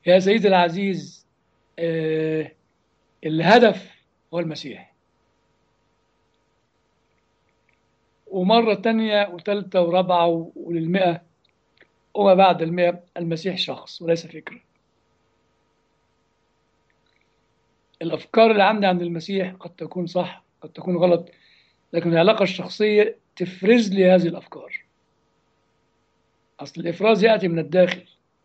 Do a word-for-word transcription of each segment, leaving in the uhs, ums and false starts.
يا سيدي العزيز، آه الهدف هو المسيح. ومرة تانية وثالثة ورابعة وللمئة وما بعد المئة، المسيح شخص وليس فكرة. الأفكار اللي عندي عن المسيح قد تكون صح قد تكون غلط، لكن العلاقة الشخصية تفرز لي هذه الأفكار. أصل الإفراز يأتي من الداخل.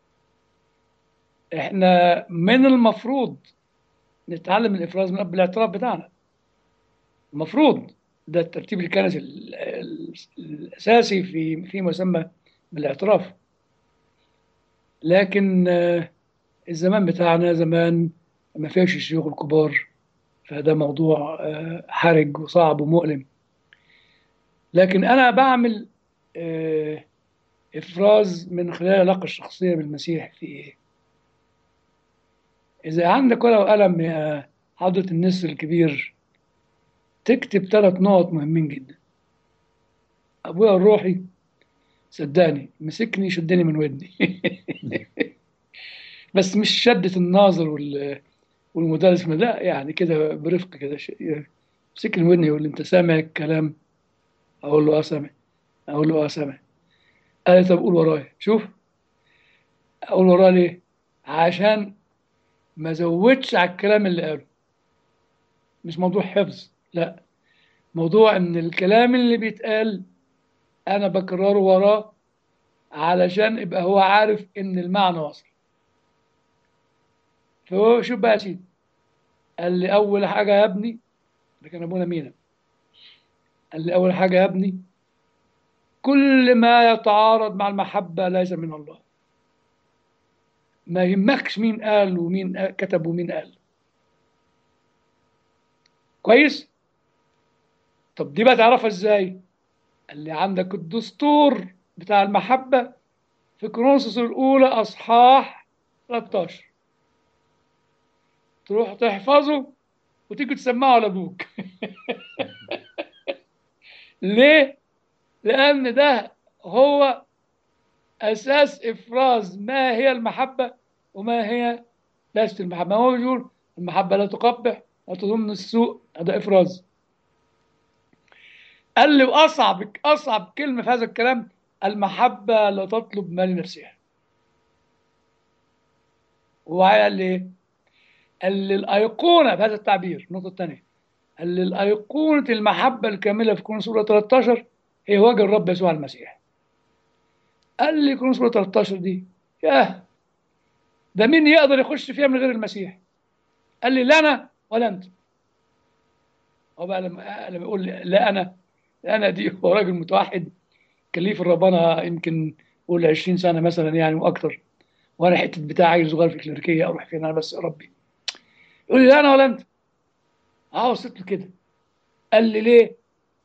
إحنا من المفروض نتعلم الإفراز من قبل الاعتراف بتاعنا. المفروض ده الترتيب الكنسي ال- ال- الأساسي في في مسمى بالاعتراف. لكن آه، الزمان بتاعنا زمان ما فيش الشيوخ الكبار، فده موضوع آه، حرج وصعب ومؤلم. لكن أنا بعمل آه، إفراز من خلال العلاقة الشخصية بالمسيح في إيه؟ إذا عندك ورقة وقلم يا حضرة النسر الكبير، تكتب ثلاث نقط مهمين جدا. أبويا الروحي صدقني مسكني شدني من ودني بس مش شدة الناظر وال- والمدرس، لا يعني كده برفق كده ش- مسكني من ودني يقول لي أنت سامع الكلام؟ أقول له أه سامع. أقول له أه سامع. قال لي طب قول ورايا شوف. أقول ورايا ليه؟ عشان ما زودش على الكلام اللي قاله. مش موضوع حفظ، لا، موضوع ان الكلام اللي بيتقال انا بكرره وراه علشان يبقى هو عارف ان المعنى وصل. فهو شوف بقى يا سيدي، قال لي اول حاجه يا ابني، ده كان ابونا مينا، قال لي اول حاجه يا ابني، كل ما يتعارض مع المحبه ليس من الله. ما يهمكش مين قال ومين قال- كتب ومين قال. كويس. طب دي بقى تعرفها ازاي؟ قال لي عندك الدستور بتاع المحبه في كورنثوس الاولى اصحاح ثلاثة عشر، تروح تحفظه وتيجي تسمعه لابوك ليه؟ لأن ده هو أساس إفراز ما هي المحبة وما هي ليست المحبة. هو بيقول المحبة لا تقبح، لا تظن السوء، هذا إفراز. قال لي وأصعب أصعب كلمة في هذا الكلام، المحبة لا تطلب ما لنفسها. وقال لي إيه؟ قال لي الأيقونة في هذا التعبير، النقطة الثانية، قال لي الأيقونة المحبة الكاملة في كورنثوس سورة ثلاثة عشر هي وجه الرب يسوع المسيح. قال لي كورنثوس سورة ثلاثة عشر دي، ياه، ده مين يقدر يخش فيها من غير المسيح؟ قال لي لا انا ولا انت. هو بقى لما لما يقول لي لا انا، لا انا دي هو راجل متوحد كان ليه في الربانه يمكن قول عشرين سنه مثلا يعني واكتر، وانا حته بتاع عيل صغير في الكليريكيه اروح فين انا بس يا ربي. يقول لي لا انا ولا انت. اه وصلت له كده. قال لي ليه؟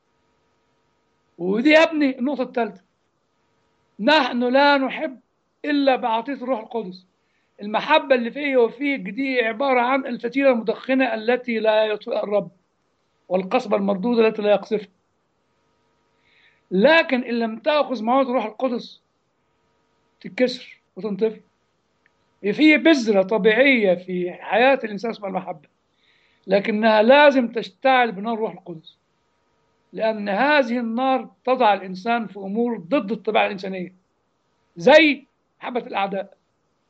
ودي يا ابني النقطه الثالثه، نحن لا نحب الا بعطيه الروح القدس. المحبه اللي فيا وفيك دي عباره عن الفتيله المدخنه التي لا يطفئها الرب، والقصبه المردوده التي لا يقذفها. لكن إن لم تأخذ مواد الروح القدس تتكسر وتنطفي. في بذرة طبيعية في حياة الإنسان اسمها المحبة، لكنها لازم تشتعل بنار الروح القدس، لأن هذه النار تضع الإنسان في أمور ضد الطبيعة الإنسانية، زي محبة الأعداء.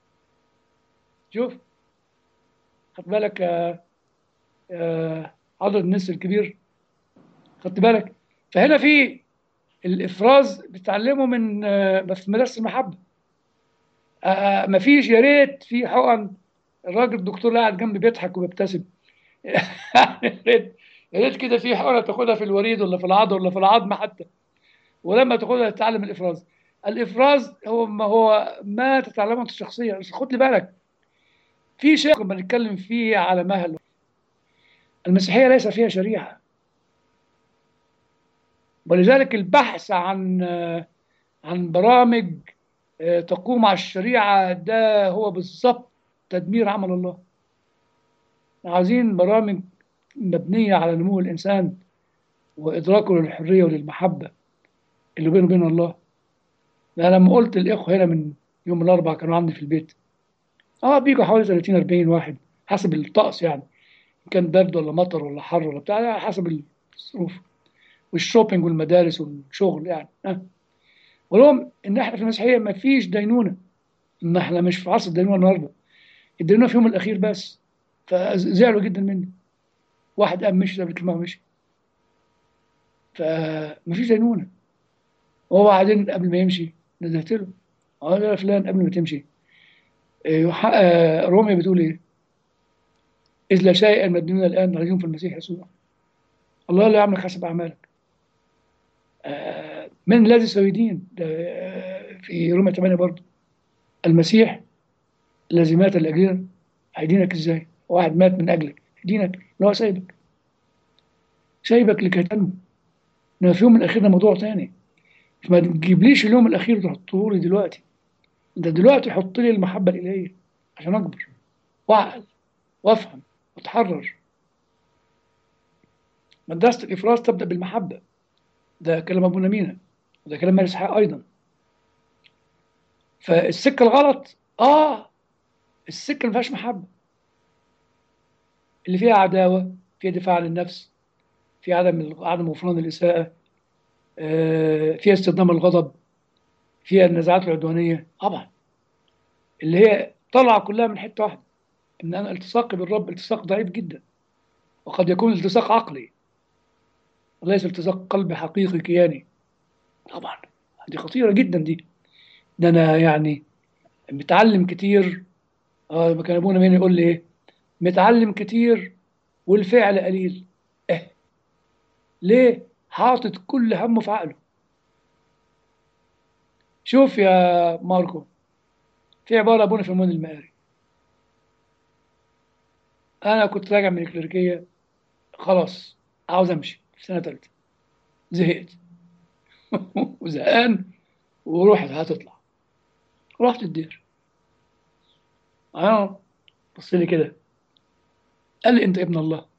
شوف، خد بالك يا يا عضد النسر الكبير، خدت بالك؟ فهنا في الإفراز بتعلمه من آه، في مدرسة المحبة. آه، مفيش يا ريت في حقن الراجل الدكتور اللي قاعد جنبي بيضحك وبيبتسم يعني يا ريت، يا ريت كده في حقنه تاخدها في الوريد ولا في العضل ولا في العظم حتى، ولما تاخدها تتعلم الافراز. الافراز هو ما هو ما تتعلمه انت الشخصيه. بس خد لي بالك، في شيء كنا بنتكلم فيه على مهل. المسيحيه ليس فيها شريعه، ولذلك البحث عن عن برامج آه، تقوم على الشريعه ده هو بالظبط تدمير عمل الله. عايزين برامج مبنيه على نمو الانسان وادراكه للحريه وللمحبه اللي بينه وبين الله. انا لما قلت الاخوه هنا من يوم الاربعاء كانوا عندي في البيت، اه بيجوا حوالي ثلاثين أربعين واحد حسب الطقس يعني، إن كان برد ولا مطر ولا حر ولا بتاع، على حسب الظروف، والشوبينج والمدارس والشغل يعني اه. ولهم ان احنا في المسيحيه ما فيش دينونه، ان احنا مش في عصر الدينونه النهارده، الدينونه في يوم الاخير بس. فزعلوا جدا مني، واحد قام مشي قبل كلمه ومشي، فما فيش دينونه. وهو بعدين قبل ما يمشي نزلت له، قال يا فلان قبل ما تمشي، إيه، يوح- آه، روميا بتقول ايه؟ اذ لا شيء مدينون الان عليهم في المسيح يسوع، الله لا يعمل حسب اعمالك. آه، من الذي سيدين ده؟ آه، في رومية ثمانية برضه، المسيح الذي مات لاجلنا هيدينك ازاي؟ واحد مات من اجلك يدينك اللي هو سايبك، سايبك لكي تنمو. انما في يوم من الاخير ده موضوع تاني. فما تجيبليش اليوم الاخير تحطه لي دلوقتي، انت دلوقتي حط لي المحبه الالهيه عشان اكبر واعقل وافهم واتحرر. مدرسه الافراز تبدا بالمحبه، ده كلام ابونا مينا، وده كلام مارس حق ايضا. فالسكه الغلط اه، السكه اللي ما فيهاش محبه، اللي فيها عداوه، فيها دفاع عن النفس، فيها عدم عدم غفران الاساءه، آه، فيها استخدام الغضب، فيها النزاعات العدوانيه طبعا، اللي هي طالعه كلها من حته واحده، ان انا التصاقي بالرب التصاق ضعيف جدا، وقد يكون التصاق عقلي وليس التصاق قلبي حقيقي كياني. طبعا دي خطيره جدا دي. ده انا يعني متعلم كتير، اه لما كان ابونا مين يقول لي ايه، متعلم كتير والفعل قليل. اه ليه؟ حاطط كل همه في عقله. شوف يا ماركو، في عباره ابونا في المون المقاري، انا كنت راجع من الكليريكيه خلاص، عاوز امشي في سنه ثالثه، زهقت وزهقان، وروحي هتطلع، رحت الدير. اه بص لي كده، قال لي انت ابن الله.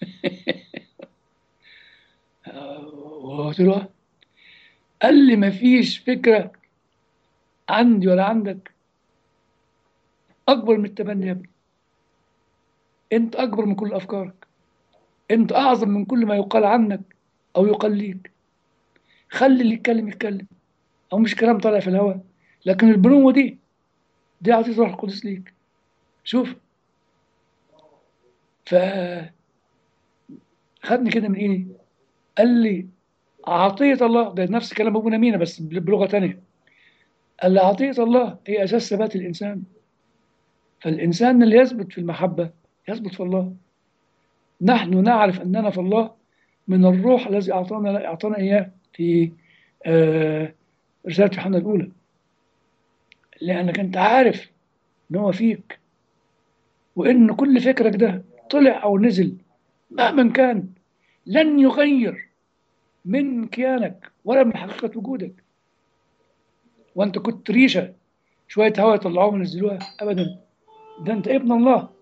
آه، وقلت له آه. قال لي ما فيش فكره عندي ولا عندك اكبر من التبني يا ابني، انت اكبر من كل افكارك، انت اعظم من كل ما يقال عنك او يقال ليك. خلي اللي يتكلم يتكلم، او مش كلام طالع في الهواء، لكن البنوه دي، دي عطيه روح القدس ليك. شوف، فخدني كده من ايدي، قال لي عطيه الله، ده نفس كلام ابونا مينا بس بلغه تانيه، قال لي عطيه الله هي اساس ثبات الانسان، فالانسان اللي يثبت في المحبه يثبت في الله. نحن نعرف اننا في الله من الروح الذي اعطانا اعطانا اياه في آه رساله يوحنا الاولى، لانك انت عارف ان هو فيك، وان كل فكرك ده طلع او نزل مهما كان لن يغير من كيانك ولا من حقيقه وجودك. وانت كنت ريشه، شويه هواء يطلعوها وينزلوها ابدا، ده انت ابن الله.